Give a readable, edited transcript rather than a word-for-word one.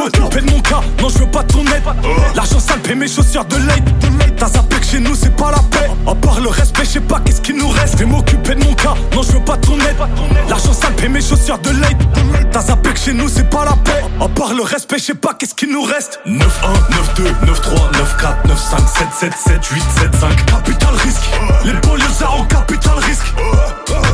m'occuper de mon cas, non je veux pas ton aide. L'argent sale paie mes chaussures de late. T'as zappé que chez nous c'est pas la paix. À part le respect, je sais pas qu'est-ce qu'il nous reste. Je vais m'occuper de mon cas, non je veux pas ton aide. L'argent sale paie mes chaussures de late. T'as zappé que chez nous c'est pas la paix. À part le respect, je sais pas qu'est-ce qu'il nous reste. 9-1, 9-2, 9-3, 9-4, 9-5, 7-7, 7-8, 7-5. Capital risque, les banlieusards en capital risque.